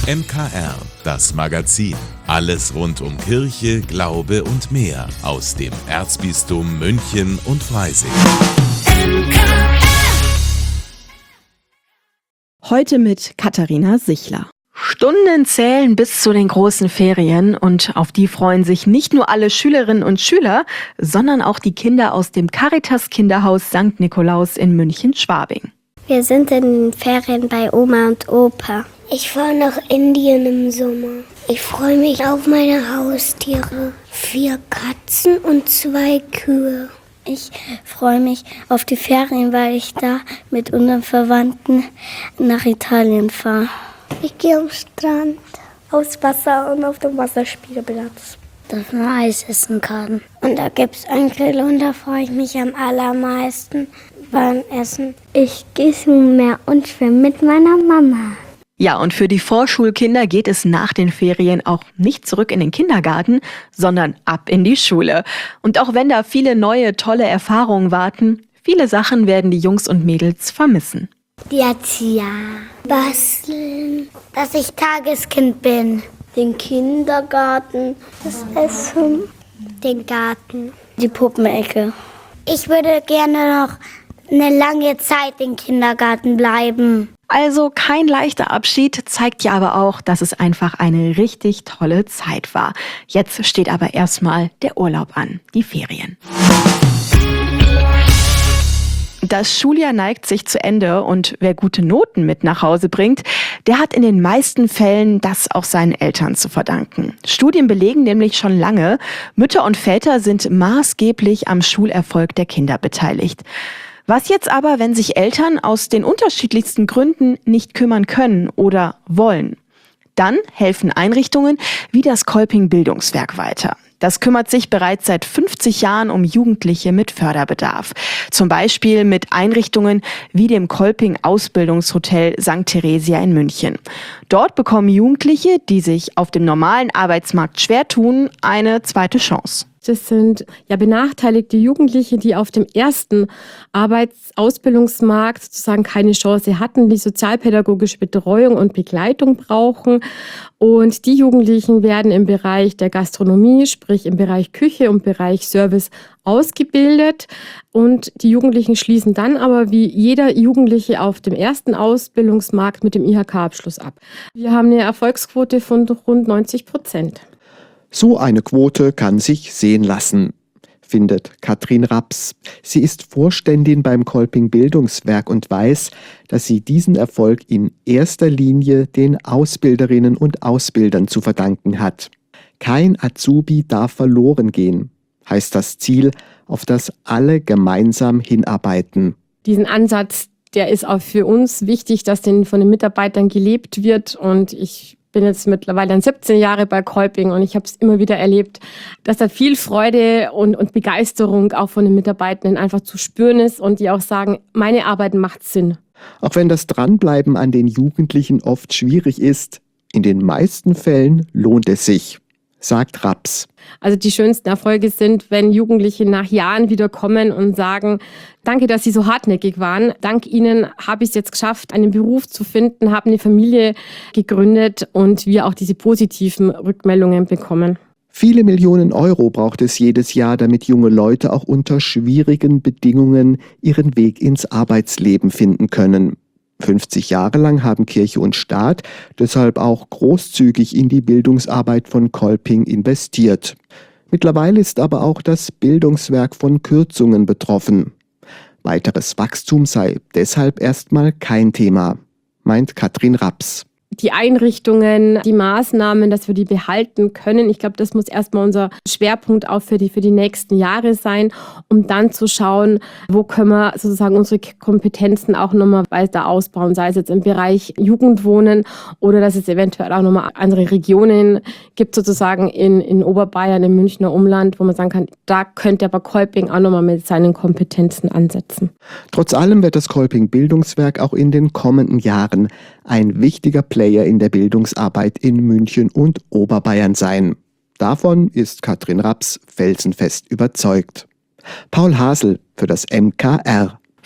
MKR, das Magazin. Alles rund um Kirche, Glaube und mehr aus dem Erzbistum München und Freising. Heute mit Katharina Sichler. Stunden zählen bis zu den großen Ferien und auf die freuen sich nicht nur alle Schülerinnen und Schüler, sondern auch die Kinder aus dem Caritas-Kinderhaus St. Nikolaus in München-Schwabing. Wir sind in den Ferien bei Oma und Opa. Ich fahre nach Indien im Sommer. Ich freue mich auf meine Haustiere. 4 Katzen und 2 Kühe. Ich freue mich auf die Ferien, weil ich da mit unseren Verwandten nach Italien fahre. Ich gehe am Strand, aufs Wasser und auf dem Wasserspielplatz, dass man Eis essen kann. Und da gibt es einen Grill und da freue ich mich am allermeisten beim Essen. Ich gehe zum Meer und schwimme mit meiner Mama. Ja, und für die Vorschulkinder geht es nach den Ferien auch nicht zurück in den Kindergarten, sondern ab in die Schule. Und auch wenn da viele neue, tolle Erfahrungen warten, viele Sachen werden die Jungs und Mädels vermissen. Die Erzieher, basteln, dass ich Tageskind bin, den Kindergarten, das Essen, den Garten, die Puppenecke. Ich würde gerne noch eine lange Zeit im Kindergarten bleiben. Also kein leichter Abschied, zeigt ja aber auch, dass es einfach eine richtig tolle Zeit war. Jetzt steht aber erstmal der Urlaub an, die Ferien. Das Schuljahr neigt sich zu Ende und wer gute Noten mit nach Hause bringt, der hat in den meisten Fällen das auch seinen Eltern zu verdanken. Studien belegen nämlich schon lange, Mütter und Väter sind maßgeblich am Schulerfolg der Kinder beteiligt. Was jetzt aber, wenn sich Eltern aus den unterschiedlichsten Gründen nicht kümmern können oder wollen? Dann helfen Einrichtungen wie das Kolping-Bildungswerk weiter. Das kümmert sich bereits seit 50 Jahren um Jugendliche mit Förderbedarf. Zum Beispiel mit Einrichtungen wie dem Kolping-Ausbildungshotel St. Theresia in München. Dort bekommen Jugendliche, die sich auf dem normalen Arbeitsmarkt schwer tun, eine zweite Chance. Das sind benachteiligte Jugendliche, die auf dem ersten Ausbildungsmarkt sozusagen keine Chance hatten, die sozialpädagogische Betreuung und Begleitung brauchen. Und die Jugendlichen werden im Bereich der Gastronomie, sprich im Bereich Küche und Bereich Service ausgebildet. Und die Jugendlichen schließen dann aber wie jeder Jugendliche auf dem ersten Ausbildungsmarkt mit dem IHK-Abschluss ab. Wir haben eine Erfolgsquote von rund 90%. So eine Quote kann sich sehen lassen, findet Katrin Raps. Sie ist Vorständin beim Kolping-Bildungswerk und weiß, dass sie diesen Erfolg in erster Linie den Ausbilderinnen und Ausbildern zu verdanken hat. Kein Azubi darf verloren gehen, heißt das Ziel, auf das alle gemeinsam hinarbeiten. Diesen Ansatz, der ist auch für uns wichtig, dass von den Mitarbeitern gelebt wird, und ich bin jetzt mittlerweile 17 Jahre bei Kolping und ich habe es immer wieder erlebt, dass da viel Freude und Begeisterung auch von den Mitarbeitenden einfach zu spüren ist und die auch sagen, meine Arbeit macht Sinn. Auch wenn das Dranbleiben an den Jugendlichen oft schwierig ist, in den meisten Fällen lohnt es sich, sagt Raps. Also die schönsten Erfolge sind, wenn Jugendliche nach Jahren wieder kommen und sagen, danke, dass Sie so hartnäckig waren. Dank Ihnen habe ich es jetzt geschafft, einen Beruf zu finden, habe eine Familie gegründet und wir auch diese positiven Rückmeldungen bekommen. Viele Millionen Euro braucht es jedes Jahr, damit junge Leute auch unter schwierigen Bedingungen ihren Weg ins Arbeitsleben finden können. 50 Jahre lang haben Kirche und Staat deshalb auch großzügig in die Bildungsarbeit von Kolping investiert. Mittlerweile ist aber auch das Bildungswerk von Kürzungen betroffen. Weiteres Wachstum sei deshalb erstmal kein Thema, meint Katrin Raps. Die Einrichtungen, die Maßnahmen, dass wir die behalten können. Ich glaube, das muss erstmal unser Schwerpunkt auch für die nächsten Jahre sein, um dann zu schauen, wo können wir sozusagen unsere Kompetenzen auch nochmal weiter ausbauen, sei es jetzt im Bereich Jugendwohnen oder dass es eventuell auch nochmal andere Regionen gibt, sozusagen in Oberbayern, im Münchner Umland, wo man sagen kann, da könnte aber Kolping auch nochmal mit seinen Kompetenzen ansetzen. Trotz allem wird das Kolping-Bildungswerk auch in den kommenden Jahren ein wichtiger Player in der Bildungsarbeit in München und Oberbayern sein. Davon ist Katrin Raps felsenfest überzeugt. Paul Hasel für das MKR.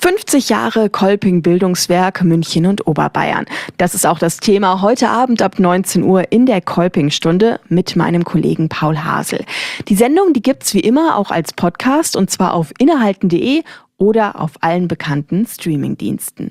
50 Jahre Kolping-Bildungswerk München und Oberbayern. Das ist auch das Thema heute Abend ab 19 Uhr in der Kolping-Stunde mit meinem Kollegen Paul Hasel. Die Sendung, die gibt's wie immer auch als Podcast und zwar auf innehalten.de oder auf allen bekannten Streamingdiensten.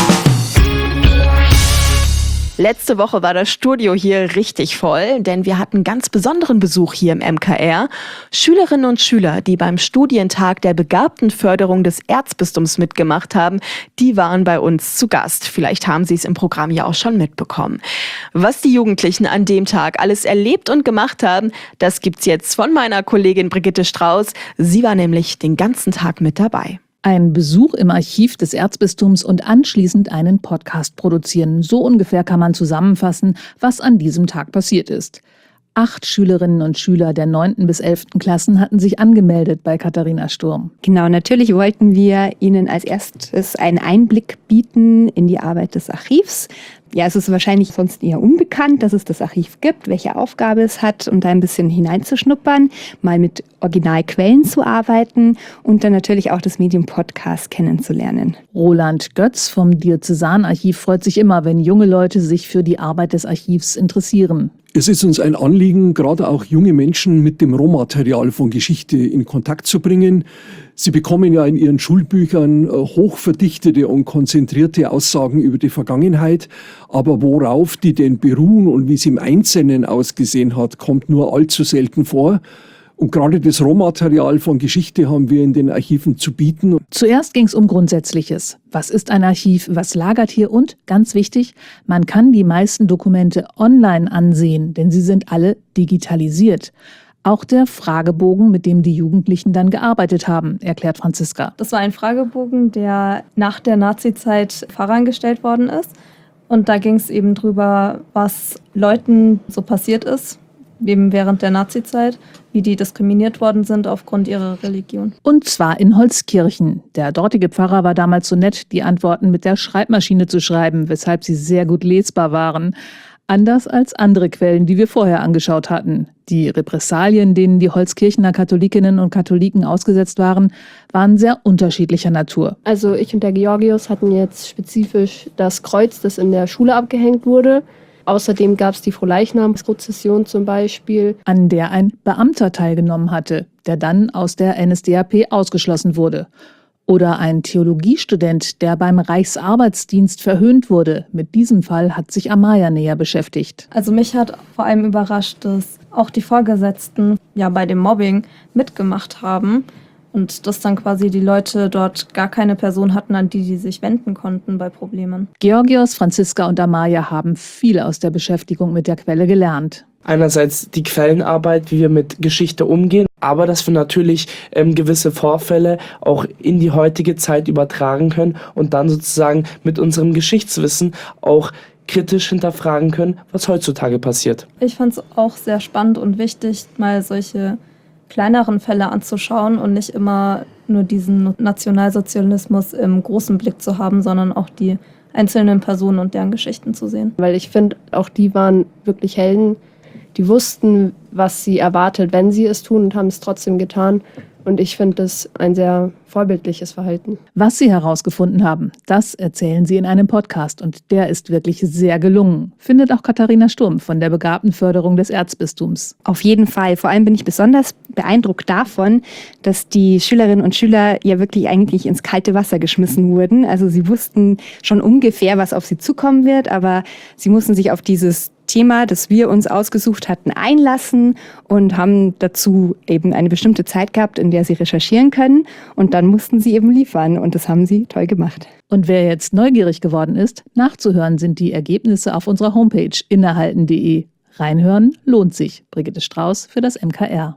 Letzte Woche war das Studio hier richtig voll, denn wir hatten ganz besonderen Besuch hier im MKR. Schülerinnen und Schüler, die beim Studientag der Begabtenförderung des Erzbistums mitgemacht haben, die waren bei uns zu Gast. Vielleicht haben Sie es im Programm ja auch schon mitbekommen. Was die Jugendlichen an dem Tag alles erlebt und gemacht haben, das gibt's jetzt von meiner Kollegin Brigitte Strauß. Sie war nämlich den ganzen Tag mit dabei. Ein Besuch im Archiv des Erzbistums und anschließend einen Podcast produzieren. So ungefähr kann man zusammenfassen, was an diesem Tag passiert ist. 8 Schülerinnen und Schüler der 9. bis 11. Klassen hatten sich angemeldet bei Katharina Sturm. Genau, natürlich wollten wir Ihnen als erstes einen Einblick bieten in die Arbeit des Archivs. Ja, es ist wahrscheinlich sonst eher unbekannt, dass es das Archiv gibt, welche Aufgabe es hat, um da ein bisschen hineinzuschnuppern, mal mit Originalquellen zu arbeiten und dann natürlich auch das Medium Podcast kennenzulernen. Roland Götz vom Diözesanarchiv freut sich immer, wenn junge Leute sich für die Arbeit des Archivs interessieren. Es ist uns ein Anliegen, gerade auch junge Menschen mit dem Rohmaterial von Geschichte in Kontakt zu bringen. Sie bekommen ja in ihren Schulbüchern hochverdichtete und konzentrierte Aussagen über die Vergangenheit. Aber worauf die denn beruhen und wie es im Einzelnen ausgesehen hat, kommt nur allzu selten vor. Und gerade das Rohmaterial von Geschichte haben wir in den Archiven zu bieten. Zuerst ging es um Grundsätzliches. Was ist ein Archiv? Was lagert hier? Und, ganz wichtig, man kann die meisten Dokumente online ansehen, denn sie sind alle digitalisiert. Auch der Fragebogen, mit dem die Jugendlichen dann gearbeitet haben, erklärt Franziska. Das war ein Fragebogen, der nach der Nazizeit vorangestellt worden ist. Und da ging es eben drüber, was Leuten so passiert ist, eben während der Nazizeit, wie die diskriminiert worden sind aufgrund ihrer Religion. Und zwar in Holzkirchen. Der dortige Pfarrer war damals so nett, die Antworten mit der Schreibmaschine zu schreiben, weshalb sie sehr gut lesbar waren. Anders als andere Quellen, die wir vorher angeschaut hatten. Die Repressalien, denen die Holzkirchener Katholikinnen und Katholiken ausgesetzt waren, waren sehr unterschiedlicher Natur. Also ich und der Georgios hatten jetzt spezifisch das Kreuz, das in der Schule abgehängt wurde. Außerdem gab es die Frohleichnamsprozession zum Beispiel, an der ein Beamter teilgenommen hatte, der dann aus der NSDAP ausgeschlossen wurde. Oder ein Theologiestudent, der beim Reichsarbeitsdienst verhöhnt wurde. Mit diesem Fall hat sich Amaya näher beschäftigt. Also mich hat vor allem überrascht, dass auch die Vorgesetzten ja bei dem Mobbing mitgemacht haben. Und dass dann quasi die Leute dort gar keine Person hatten, an die sich wenden konnten bei Problemen. Georgios, Franziska und Amaya haben viel aus der Beschäftigung mit der Quelle gelernt. Einerseits die Quellenarbeit, wie wir mit Geschichte umgehen, aber dass wir natürlich gewisse Vorfälle auch in die heutige Zeit übertragen können und dann sozusagen mit unserem Geschichtswissen auch kritisch hinterfragen können, was heutzutage passiert. Ich fand es auch sehr spannend und wichtig, mal solche kleineren Fälle anzuschauen und nicht immer nur diesen Nationalsozialismus im großen Blick zu haben, sondern auch die einzelnen Personen und deren Geschichten zu sehen. weil ich finde, auch die waren wirklich Helden. Die wussten, was sie erwartet, wenn sie es tun und haben es trotzdem getan. Und ich finde das ein sehr vorbildliches Verhalten. Was sie herausgefunden haben, das erzählen sie in einem Podcast und der ist wirklich sehr gelungen, findet auch Katharina Sturm von der Begabtenförderung des Erzbistums. Auf jeden Fall. Vor allem bin ich besonders beeindruckt davon, dass die Schülerinnen und Schüler ja wirklich eigentlich ins kalte Wasser geschmissen wurden. Also sie wussten schon ungefähr, was auf sie zukommen wird, aber sie mussten sich auf dieses Thema, das wir uns ausgesucht hatten, einlassen und haben dazu eben eine bestimmte Zeit gehabt, in der sie recherchieren können. Und dann mussten sie eben liefern und das haben sie toll gemacht. Und wer jetzt neugierig geworden ist, nachzuhören sind die Ergebnisse auf unserer Homepage innehalten.de. Reinhören lohnt sich. Brigitte Strauß für das MKR.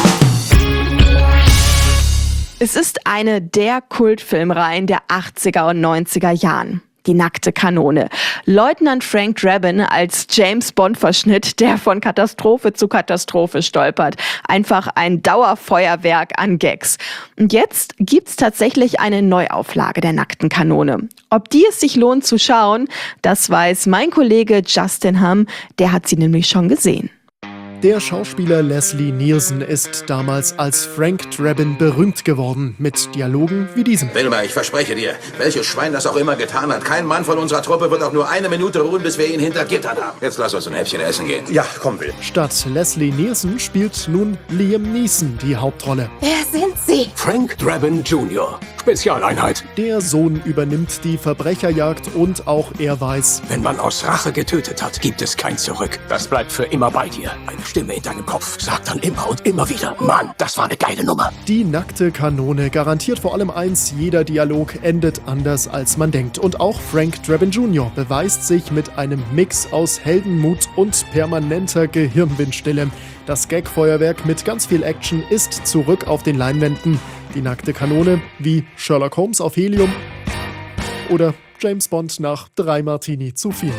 Es ist eine der Kultfilmreihen der 80er und 90er Jahren. Die nackte Kanone. Leutnant Frank Drabin als James-Bond-Verschnitt, der von Katastrophe zu Katastrophe stolpert. Einfach ein Dauerfeuerwerk an Gags. Und jetzt gibt's tatsächlich eine Neuauflage der nackten Kanone. Ob die es sich lohnt zu schauen, das weiß mein Kollege Justin Hamm, der hat sie nämlich schon gesehen. Der Schauspieler Leslie Nielsen ist damals als Frank Drabin berühmt geworden, mit Dialogen wie diesem. Wilma, ich verspreche dir, welches Schwein das auch immer getan hat, kein Mann von unserer Truppe wird auch nur eine Minute ruhen, bis wir ihn hinter Gittern haben. Jetzt lass uns ein Häppchen essen gehen. Ja, komm, Will. Statt Leslie Nielsen spielt nun Liam Neeson die Hauptrolle. Wer sind Sie? Frank Drabin Jr., Spezialeinheit. Der Sohn übernimmt die Verbrecherjagd und auch er weiß, wenn man aus Rache getötet hat, gibt es kein Zurück. Das bleibt für immer bei dir. Eine Stimme in deinem Kopf sagt dann immer und immer wieder, Mann, das war eine geile Nummer. Die nackte Kanone garantiert vor allem eins, jeder Dialog endet anders als man denkt. Und auch Frank Drabin Jr. beweist sich mit einem Mix aus Heldenmut und permanenter Gehirnwindstille. Das Gagfeuerwerk mit ganz viel Action ist zurück auf den Leinwänden. Die nackte Kanone wie Sherlock Holmes auf Helium oder James Bond nach 3 Martini zu viel.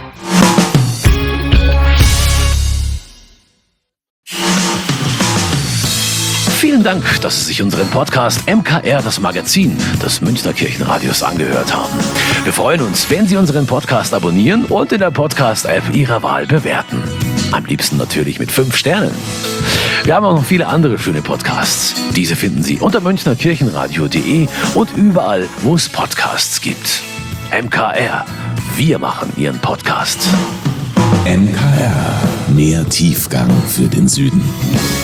Vielen Dank, dass Sie sich unseren Podcast MKR, das Magazin des Münchner Kirchenradios, angehört haben. Wir freuen uns, wenn Sie unseren Podcast abonnieren und in der Podcast-App Ihrer Wahl bewerten. Am liebsten natürlich mit 5 Sternen. Wir haben auch noch viele andere schöne Podcasts. Diese finden Sie unter münchnerkirchenradio.de und überall, wo es Podcasts gibt. MKR, wir machen Ihren Podcast. MKR, mehr Tiefgang für den Süden.